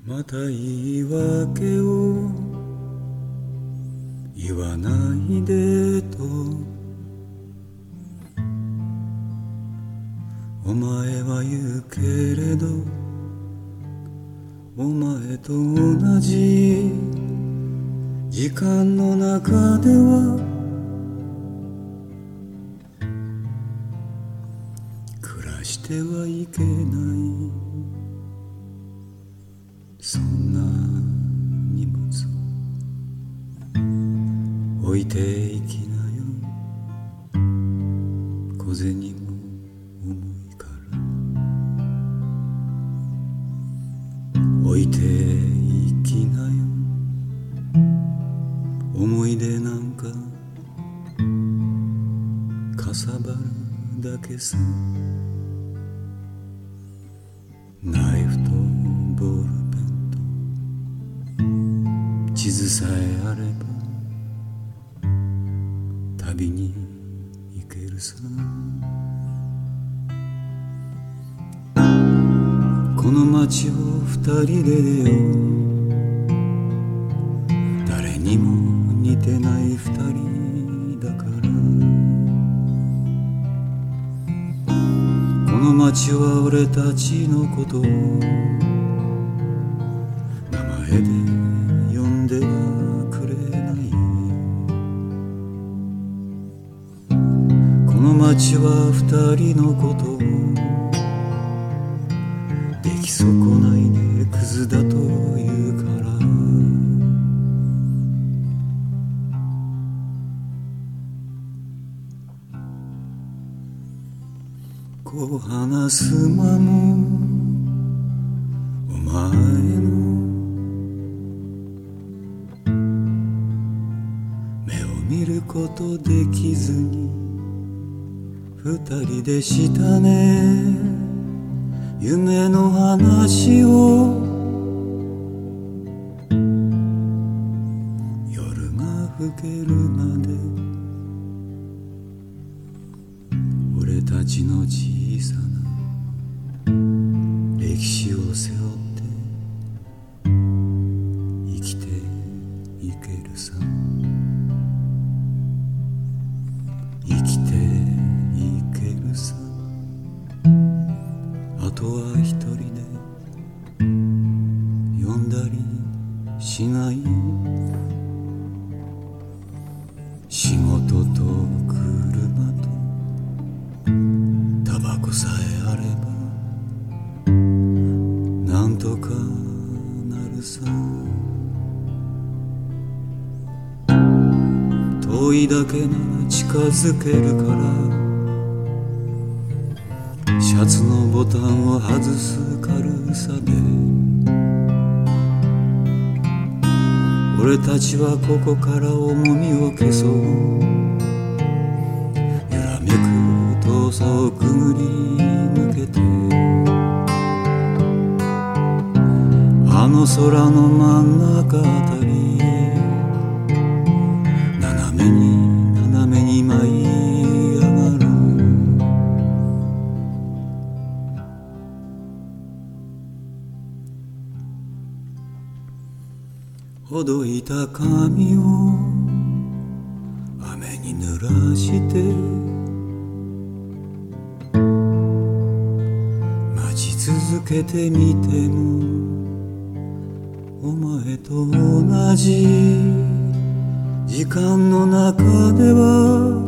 また言い訳を言わないでとお前は言うけれどお前と同じ時間の中では暮らしてはいけないそんな荷物置いていきなよ小銭も重いから置いていきなよ思い出なんかかさばるだけさナイフとボールペンと地図さえあれば旅に行けるさこの街を二人で出よう誰にも似てない二人だからこの街は俺たちのことを名前で呼んではくれないこの街は二人のことを出来損ないでクズだと言うからこう話す間もお前の目を見ることできずに二人でしたね夢の話を夜が更けるまで俺たちの小さな歴史を背負って生きていけるさ生きていけるさあとは一人で呼んだりしない仕事と車とタバコさえあればなんとかなるさ遠いだけなら近づけるからシャツのボタンを外す軽さで俺たちはここから重みを消そう揺らめく遠さをくぐり抜けてあの空の真ん中あたり斜めに舞い上がるほどいた髪を雨に濡らして待ち続けてみてもお前と同じ時間の中では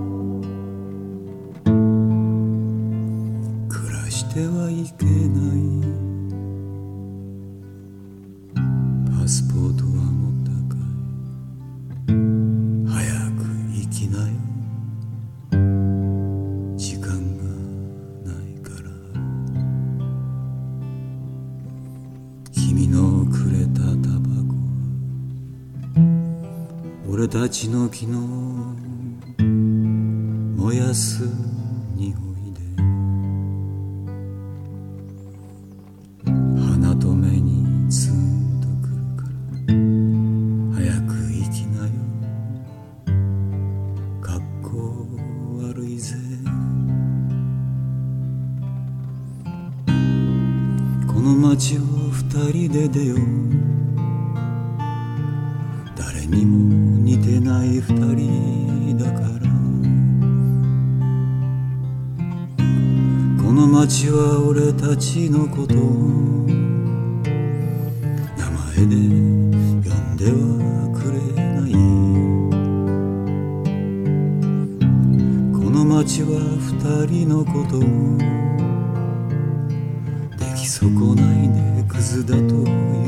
暮らしてはいけないパスポートは持ったかい早く行きなよ時間がないから君のくれたタバコは俺たちの昨日燃やす匂いで鼻と目にツンとくるから早く行きなよ格好悪いぜこの街を二人で出よう。誰にも似てない二人だから。この街は俺たちのこと名前で呼んではくれない。この街は二人のこと出来損ないでクズだと